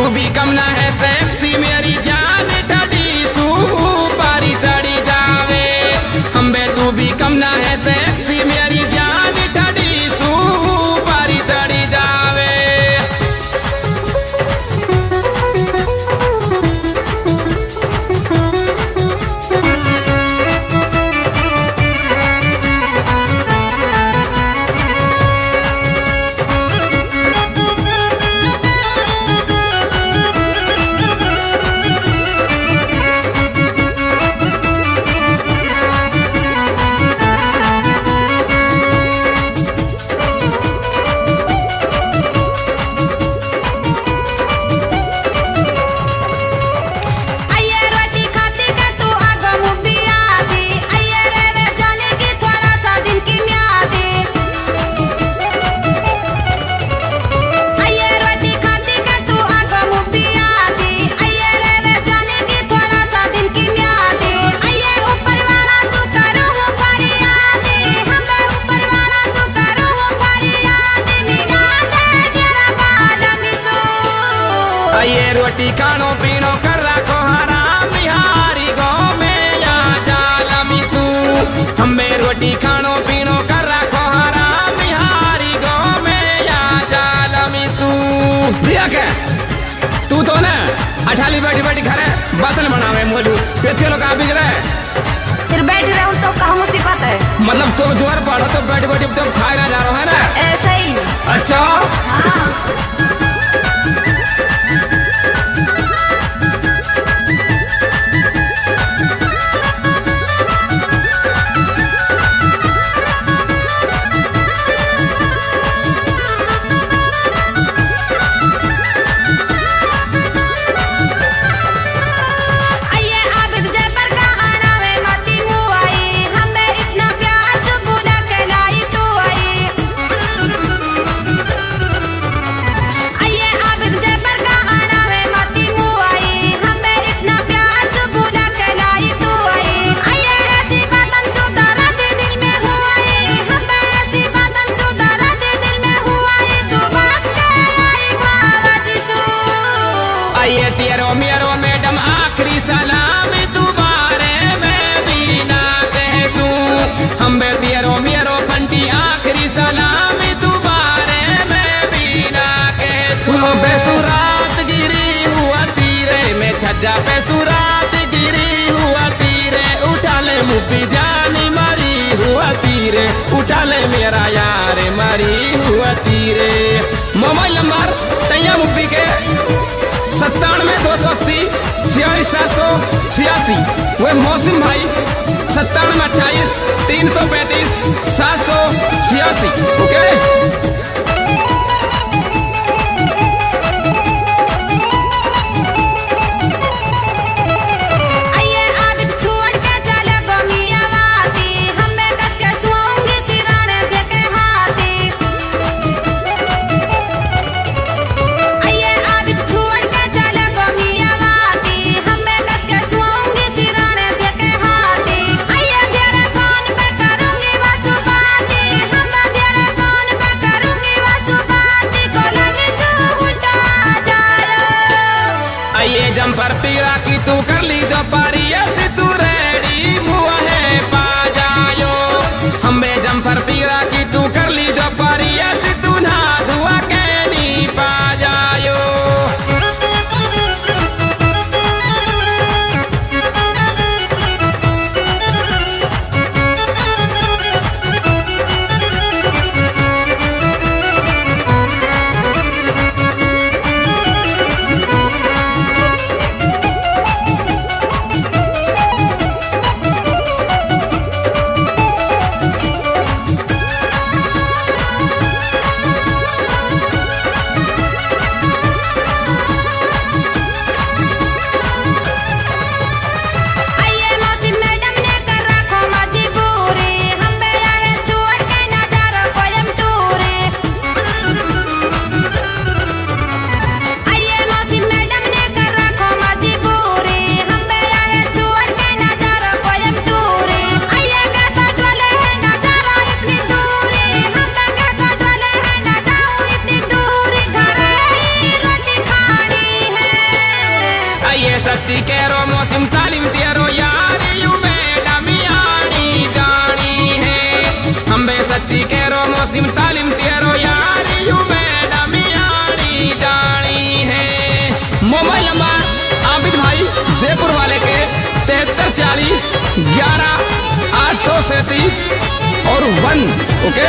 भी कम ना है सेक्सी मेरी जान ठड़ी सू पारी चढ़ी जावे। हम बे तू भी कम ना है सेक्सी मेरी जान ठड़ी सू पारी चढ़ी जावे। ये रोटी खानो पीनो कर रखो हराम बिहारी गाँव में या जाला मिसू। हमें रोटी खानो पीनो कर रखो हराम बिहारी गाँव में या जाला मिसू। तू तो ना अठाली बैठी बैठी घरे बर्तन बनावे मोलू तेरे लोग कहाँ बिगड़े फिर बैठ रहे हूँ तो कहाँ मुसीबत है। मतलब तुम जोर पड़ो तो बैठी बैठी तुम खाए ना जा रहे हो है ना ऐसा ही। अच्छा हाँ। ये तेरो मेरो मैडम आखिरी सलाम दोबारे मैं भी ना कहूँ। हम बे तेरो मेरो बंटी आखिरी सलाम दोबारे मैं भी ना कहूँ। बेसुरात गिरी हुआ तीरे में छज्जा बेसुरात गिरी हुआ तीरे उठा ले मुप्पी जानी मरी हुआ तीरे उठा ले मेरा यार मरी हुआ तीरे। मोबाइल नंबर तैया मुप्पी के 97-280 46-786। वो मौसम भाई 97-28-335-786। ओके सच्ची करो मौसम तालीम तेरो यार यू मैडम यानी जानी है हम बे सच्ची करो मौसम तालीम तेरो यार यू मैडम यानी जानी है। मोबाइल नंबर आबिद भाई जयपुर वाले के 7340 11 837 और 1 ओके।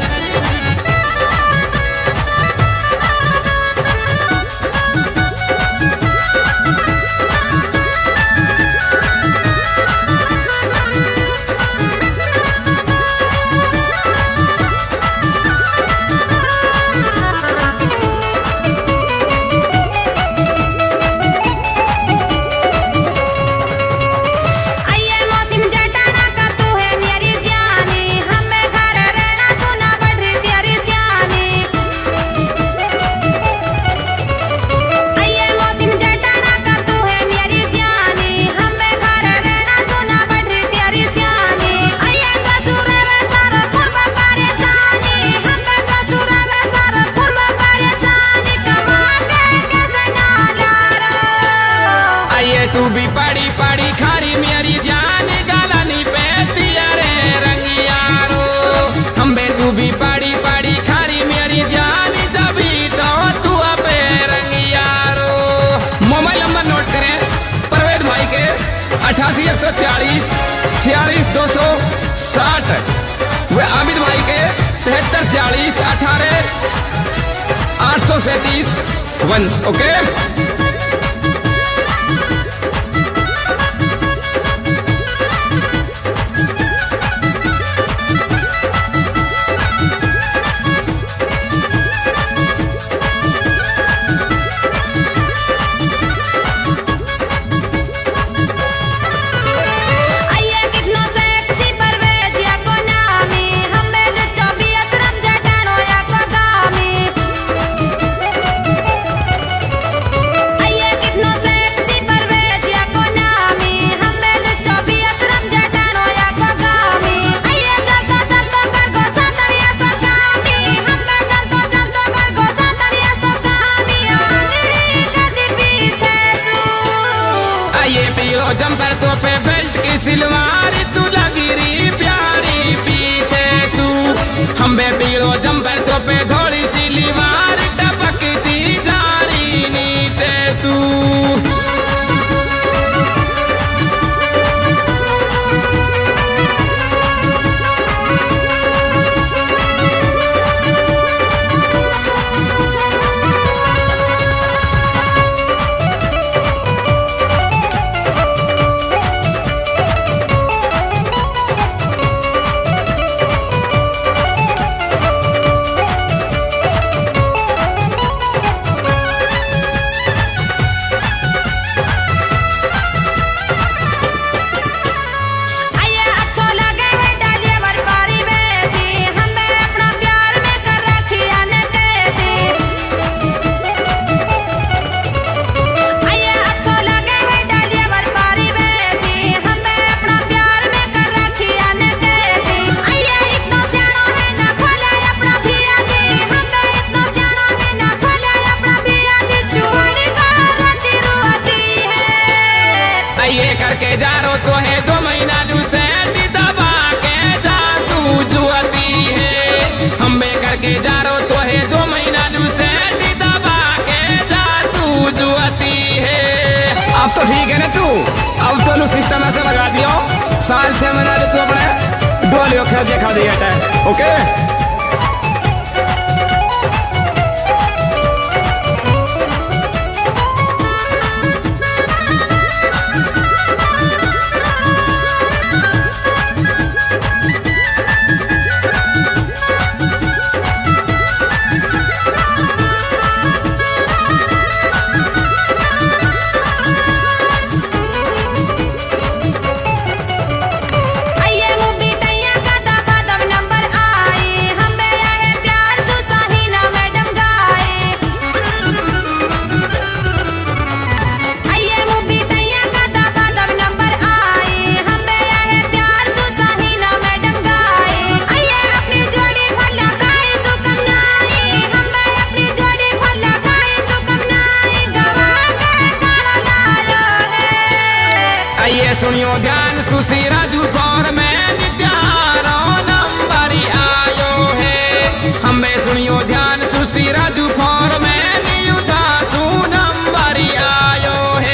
तू भी पड़ी पड़ी खारी मेरी जान गलानी पे तेरे रंगियारो हम बे तू भी पड़ी पड़ी खारी मेरी जान तभी तो तू पे रंगियारो। मोबाइल नंबर नोट करें परवेद भाई के 88 140 46 260 व आबिद भाई के 73 40 18 837 1 ओके। जंपर तो पे बेल्ट की सिलवार तू लगी री प्यारी पीछे सू हम बे पीलो जंपर तो पे थोड़ी सी लिवार टपकती जा रही नीचे सू। ये करके जा रो तो है 2 महीना लूसेट दबा के जा सूझती है हम बे करके जा रो तो है 2 महीना लूसेट दबा के जा सूझती है। अब तो ठीक है ना तू अब तो सिस्टम ऐसे लगा दियो साल 6 महीना तू अपने डोलियो खा दिया ओके। मुबी तैया का दबा दब नंबर आए हम सुशी राजू फॉर में नित्यारो नंबर आयो है। हमें सुनियो ध्यान सुशी राजू फॉर में नियुदासु नंबर आयो है।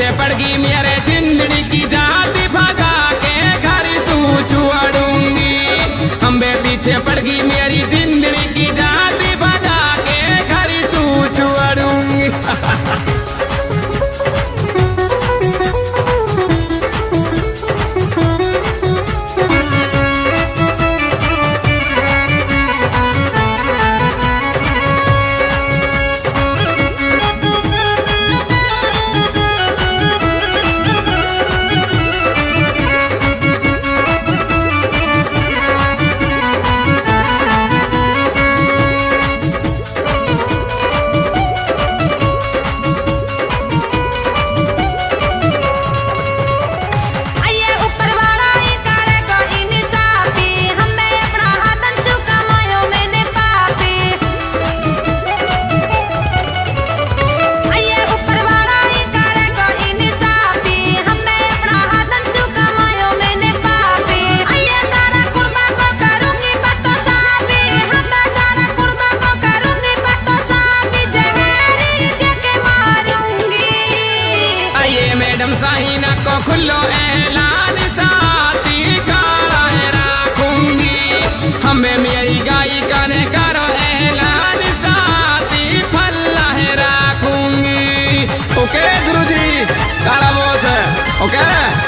पीछे पड़ गई मेरे जिंदड़ी की जाति भगा के घर सू छुड़ूंगी। अम्बे पीछे पड़ गई मेरी जिंदड़ी की जाति भगा के घर सू छुड़ूंगी। मैडम साहिना को खुल्लो ऐलान साथी कारा राखूंगी। हमें मेरी गाय कने करो ऐलान साथी फल्ला है राखूंगी। ओके गुरुजी, काला बॉस है, ओके।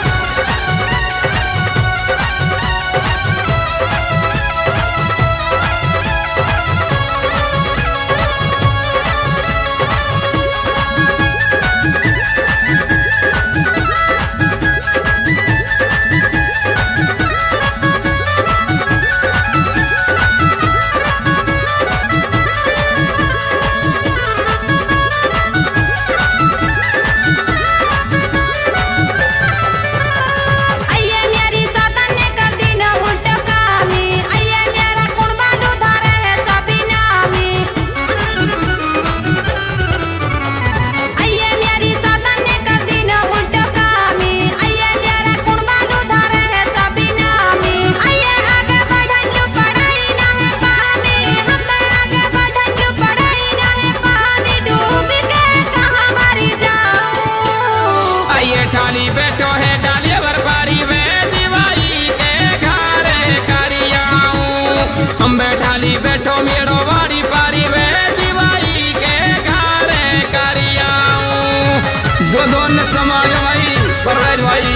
ठाली बैठो है डालिए बरपारी वे दिवाई के घरे करियाऊं। हम बैठाली बैठो मेरो वाड़ी पारी वे दिवाई के घरे करियाऊं। दो दोन समाज भाई परवेज भाई।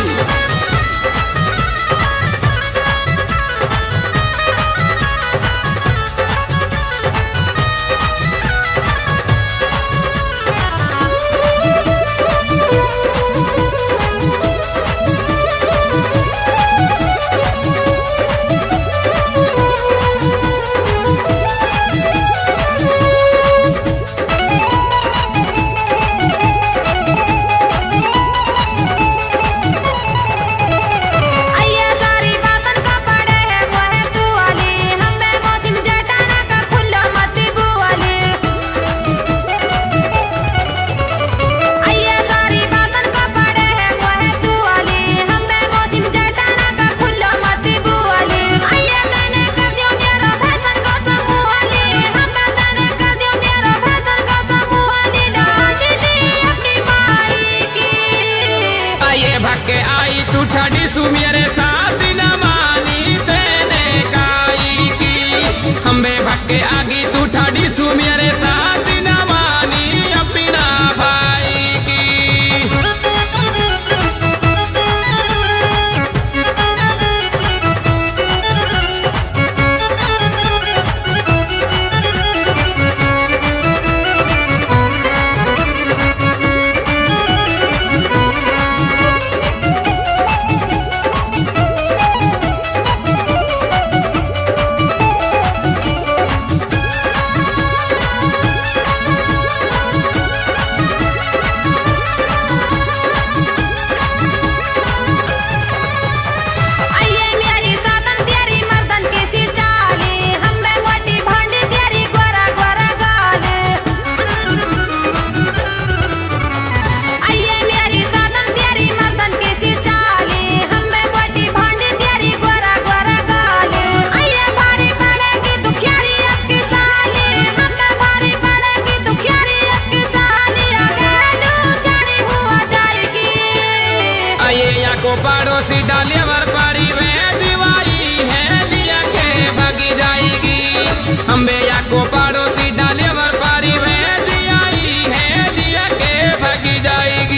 डाले वर पारी वे जीवाई है लिया के भागी जाएगी। हम बेया को पड़ोसी डाले वर पारी वे जियाई है लिया के भागी जाएगी।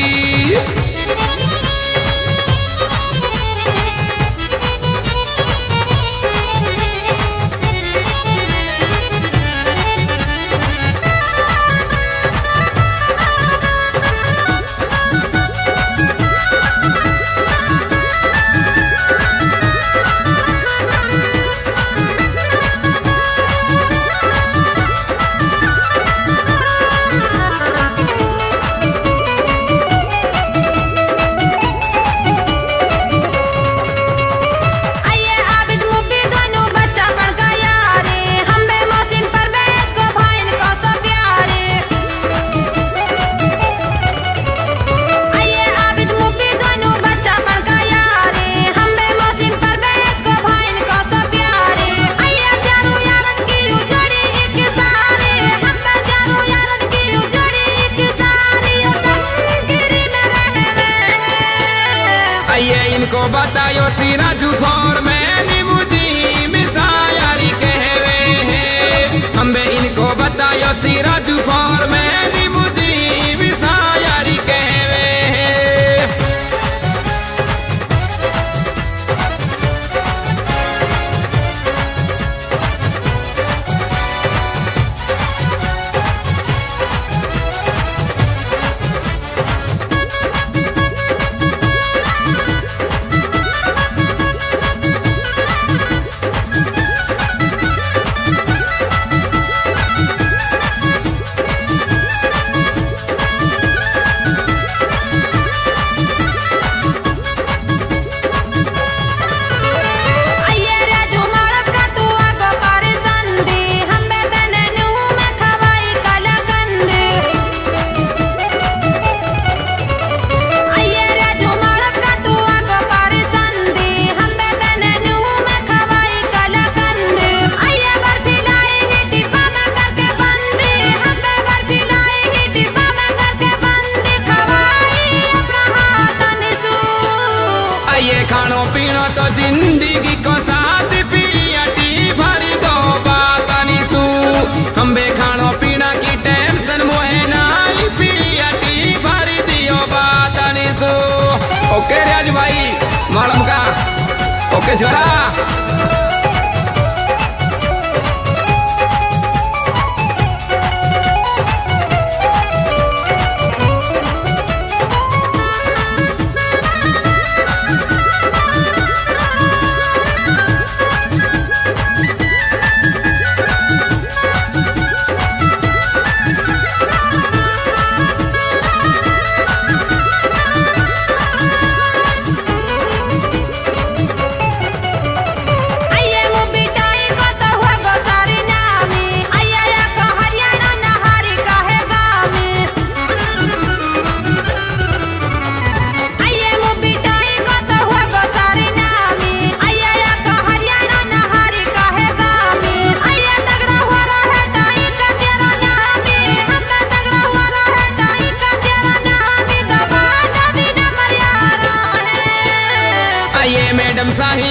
इनको बतायो सीरा जुफोर में निमुजी मिसायारी कहवे है। हमें इनको बतायो सीरा जुफोर में निमुजी मिसायारी कहवे है। खानो पीनो तो जिंदगी को साथ पियाटी भरी दो बातनी सू। हम बे खानो पीना की टेंशन मोहे नाई पियाटी भरी दियो बातनी सू। ओके राज भाई मालूम का ओके छोरा। मैडम साही